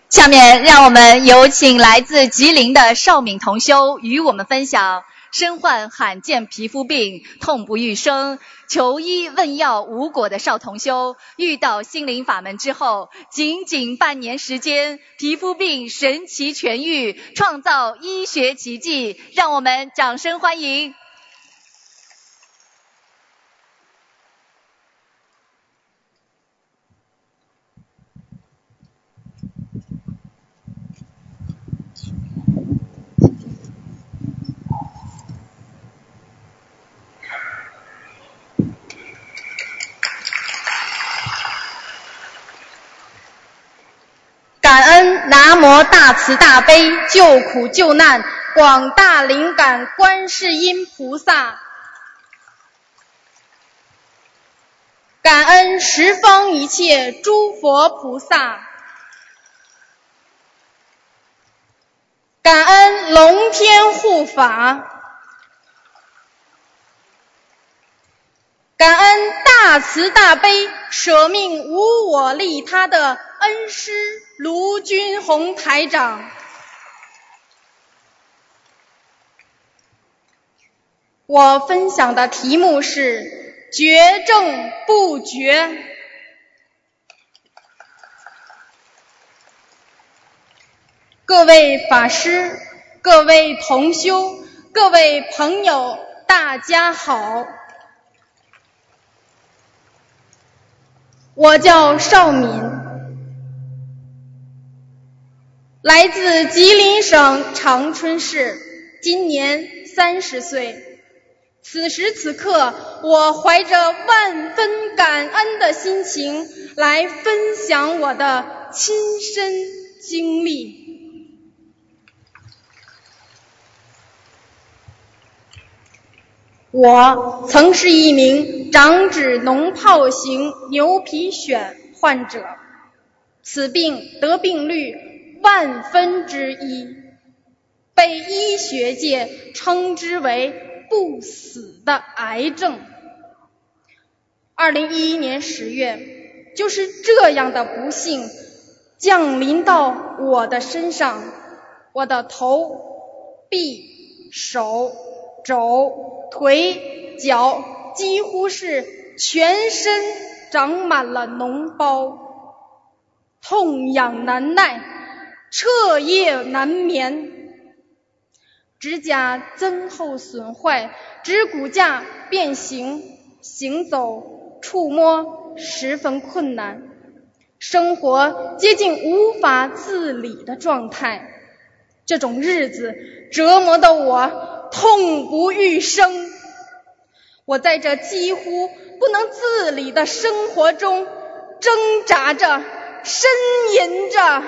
下面让我们有请来自吉林的邵敏同修与我们分享身患罕见皮肤病痛不欲生，求医问药无果的邵同修，遇到心灵法门之后，仅仅半年时间，皮肤病神奇痊愈，创造医学奇迹，让我们掌声欢迎。 感恩南无大慈大悲救苦救难广大灵感观世音菩萨，感恩十方一切诸佛菩萨，感恩龙天护法，感恩大慈大悲舍命无我利他的恩师卢军宏台长。我分享的题目是绝症不绝。各位法师，各位同修，各位朋友，大家好。我叫邵敏，来自吉林省长春市，今年30岁。此时此刻，我怀着万分感恩的心情来分享我的亲身经历。我曾是一名长指脓疱型牛皮癣患者，此病得病率1/1000，被医学界称之为不死的癌症。2011年10月，就是这样的不幸降临到我的身上，我的头、臂、手、肘、腿、脚几乎是全身长满了脓包，痛痒难耐，彻夜难眠，指甲增厚损坏，指骨架变形，行走触摸十分困难，生活接近无法自理的状态。这种日子折磨得我痛不欲生。我在这几乎不能自理的生活中挣扎着，呻吟着。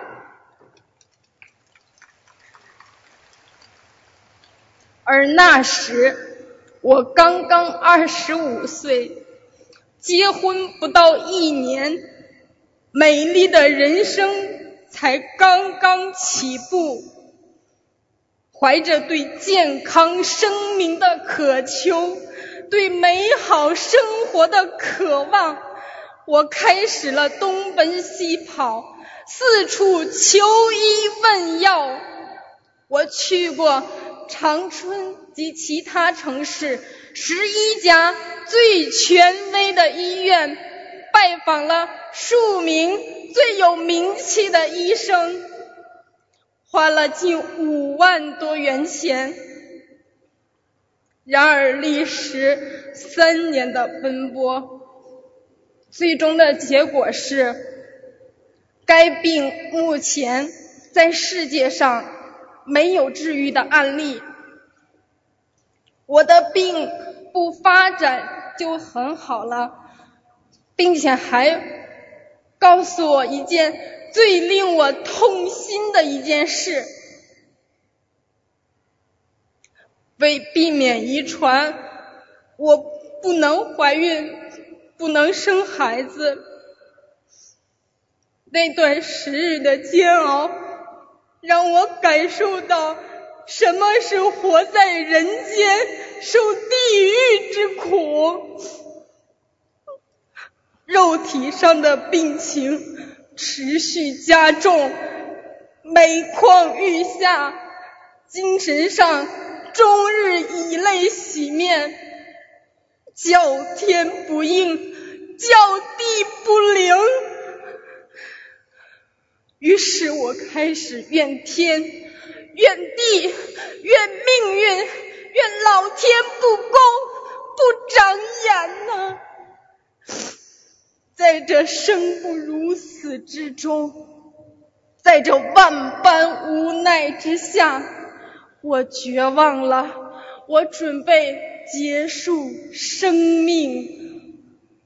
而那时我刚刚25岁，结婚不到1年，美丽的人生才刚刚起步。怀着对健康生命的渴求，对美好生活的渴望，我开始了东奔西跑，四处求医问药。我去过长春及其他城市11家最权威的医院，拜访了数名最有名气的医生，花了近5万多元钱。然而历时3年的奔波，最终的结果是该病目前在世界上没有治愈的案例。我的病不发展就很好了，并且还告诉我一件最令我痛心的一件事。为避免遗传，我不能怀孕，不能生孩子。那段时日的煎熬让我感受到什么是活在人间受地狱之苦。肉体上的病情持续加重，每况愈下，精神上终日以泪洗面，叫天不应，叫地不灵。于是我开始怨天怨地怨命运，怨老天不公不长眼呐。在这生不如死之中，在这万般无奈之下，我绝望了，我准备结束生命。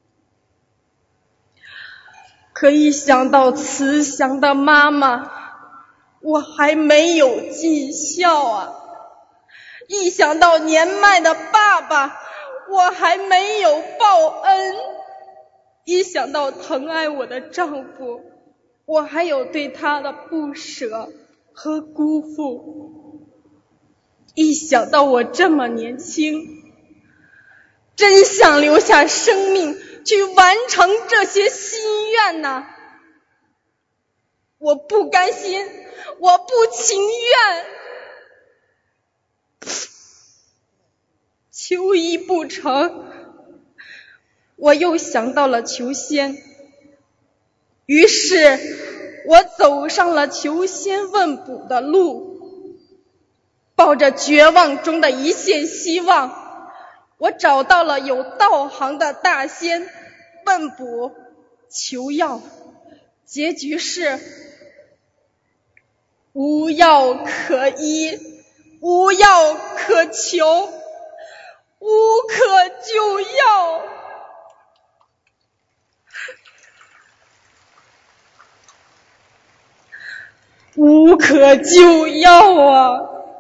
可一想到慈祥的妈妈，我还没有尽孝啊；一想到年迈的爸爸，我还没有报恩；一想到疼爱我的丈夫，我还有对他的不舍和辜负；一想到我这么年轻，真想留下生命去完成这些心愿呐。我不甘心，我不情愿，求医不成，我又想到了求仙，于是我走上了求仙问卜的路，抱着绝望中的一线希望，我找到了有道行的大仙，问卜求药，结局是无药可医，无药可求，无可救药。无可救药啊！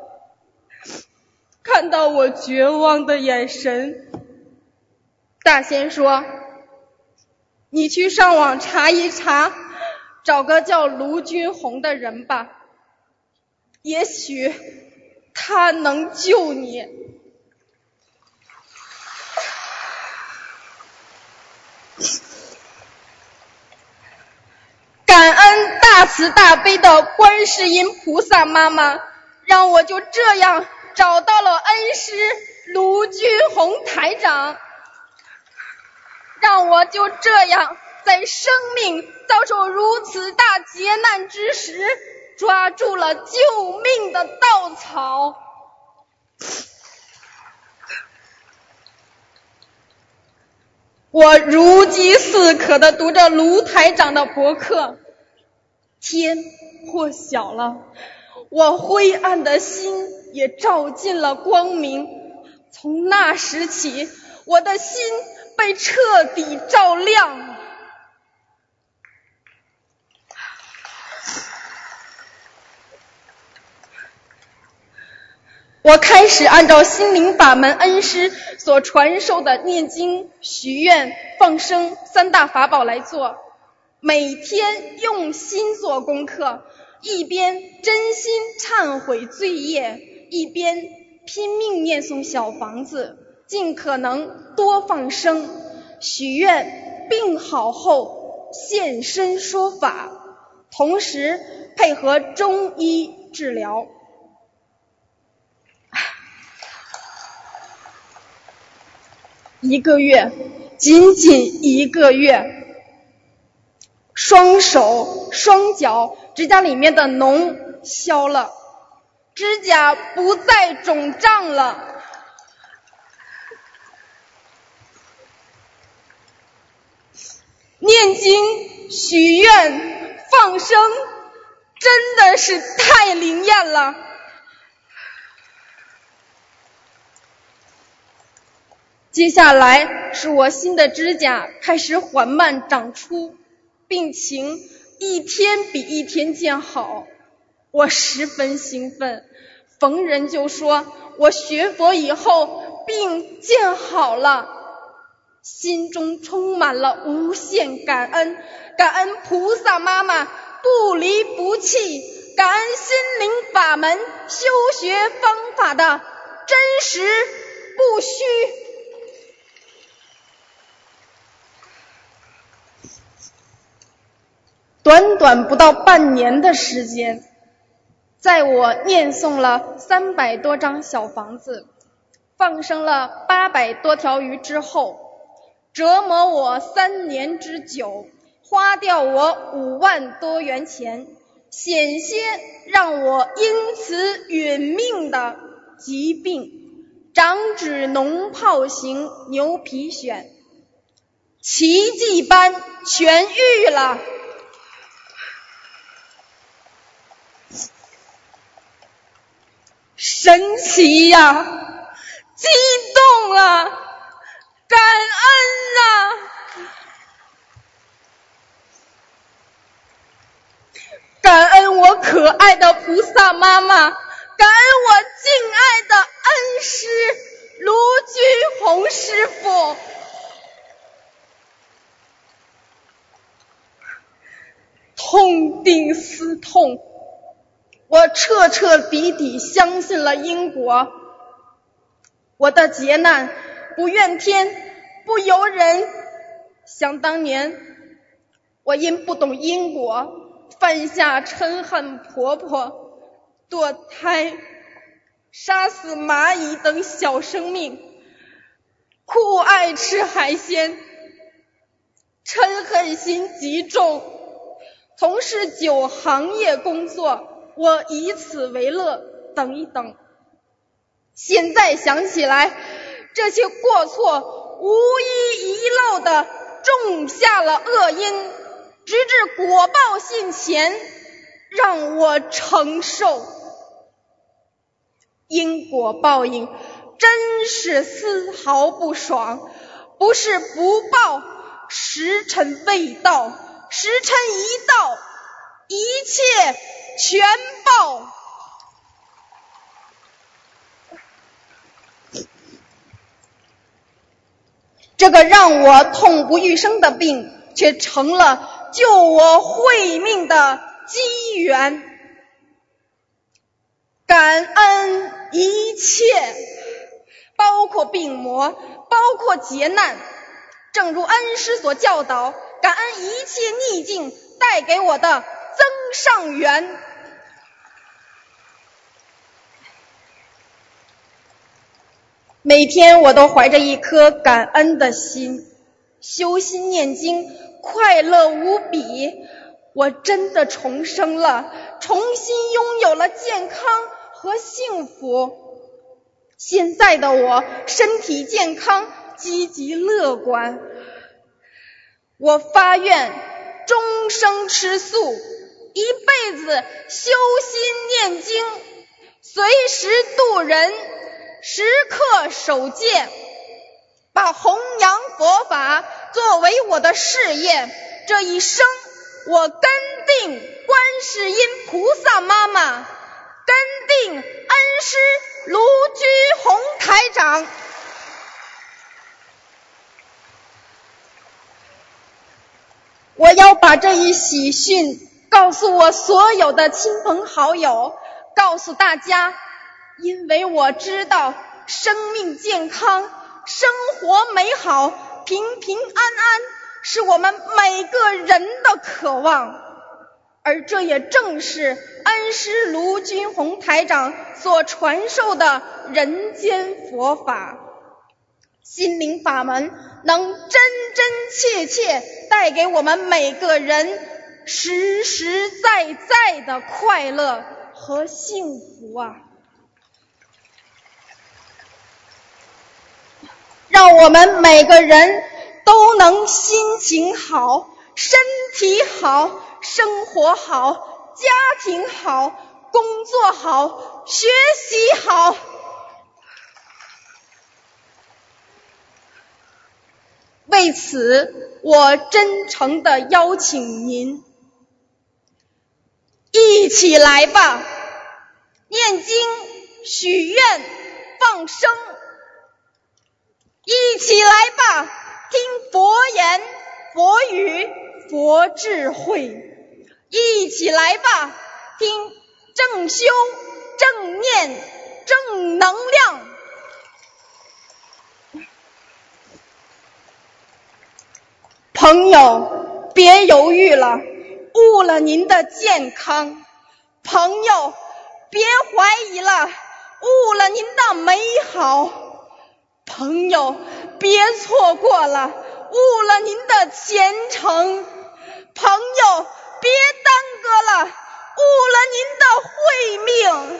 看到我绝望的眼神，大仙说：你去上网查一查，找个叫卢军红的人吧，也许他能救你。感恩大慈大悲的观世音菩萨妈妈，让我就这样找到了恩师卢军红台长，让我就这样在生命遭受如此大劫难之时，抓住了救命的稻草。我如饥似渴地读着卢台长的博客，天破晓了，我灰暗的心也照进了光明。从那时起，我的心被彻底照亮。我开始按照心灵法门恩师所传授的念经、许愿、放生三大法宝来做，每天用心做功课，一边真心忏悔罪业，一边拼命念诵小房子，尽可能多放生，许愿病好后现身说法，同时配合中医治疗。1个月，仅仅1个月，双手双脚指甲里面的脓消了，指甲不再肿胀了。念经、许愿、放生，真的是太灵验了。接下来是我新的指甲开始缓慢长出，病情一天比一天见好，我十分兴奋，逢人就说我学佛以后病见好了，心中充满了无限感恩，感恩菩萨妈妈不离不弃，感恩心灵法门修学方法的真实不虚。 短短不到半年的时间，在我念诵了300多张小房子，放生了800多条鱼之后，折磨我3年之久，花掉我5万多元钱，险些让我因此殒命的疾病长指脓疱型牛皮癣，奇迹般痊愈了。神奇呀，激动啊，感恩啊！感恩我可爱的菩萨妈妈，感恩我敬爱的恩师卢军红师傅。痛定思痛，我彻彻底底相信了因果。我的劫难不怨天不由人。想当年，我因不懂因果，犯下嗔恨婆婆、堕胎、杀死蚂蚁等小生命，酷爱吃海鲜，嗔恨心极重，从事酒行业工作，我以此为乐，等一等。现在想起来，这些过错无一遗漏地种下了恶因，直至果报现前，让我承受。因果报应真是丝毫不爽，不是不报，时辰未到，时辰一到，一切全报。这个让我痛不欲生的病，却成了救我慧命的机缘。感恩一切，包括病魔，包括劫难。正如恩师所教导，感恩一切逆境带给我的增上缘。每天我都怀着一颗感恩的心，修心念经，快乐无比。我真的重生了，重新拥有了健康和幸福。现在的我身体健康，积极乐观。我发愿终生吃素，一辈子修心念经，随时度人，时刻守戒，把弘扬佛法作为我的事业。这一生我跟定观世音菩萨妈妈，跟定恩师卢居宏台长。我要把这一喜讯告诉我所有的亲朋好友，告诉大家，因为我知道生命健康，生活美好，平平安安是我们每个人的渴望。而这也正是恩师卢军宏台长所传授的人间佛法。心灵法门能真真切切带给我们每个人实实在在的快乐和幸福啊！让我们每个人都能心情好，身体好，生活好，家庭好，工作好，学习好。为此，我真诚地邀请您一起来吧，念经、许愿、放生，一起来吧，听佛言、佛语、佛智慧，一起来吧，听正修、正念、正能量。朋友，别犹豫了， 误了您的健康。朋友，别怀疑了，误了您的美好。朋友，别错过了，误了您的前程。朋友，别耽搁了，误了您的慧命。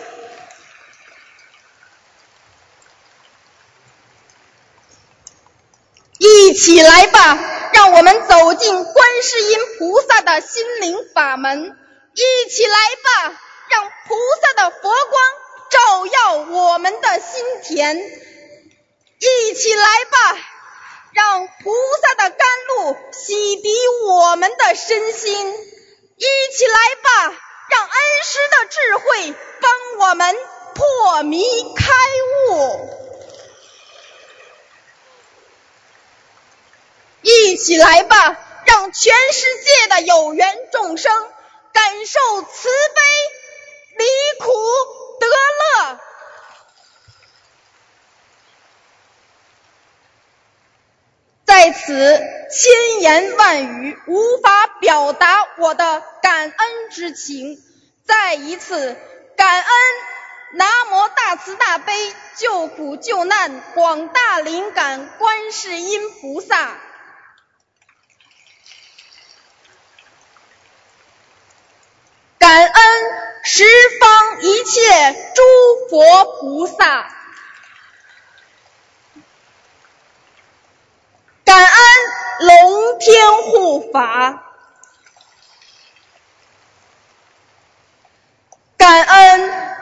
一起来吧，让我们走进观世音菩萨的心灵法门。一起来吧，让菩萨的佛光照耀我们的心田。一起来吧，让菩萨的甘露洗涤我们的身心。一起来吧，让恩师的智慧帮我们破迷开悟。一起来吧，让全世界的有缘众生感受慈悲，离苦得乐。在此千言万语无法表达我的感恩之情，再一次感恩南无大慈大悲救苦救难广大灵感观世音菩萨。感恩十方一切诸佛菩萨，感恩龙天护法，感恩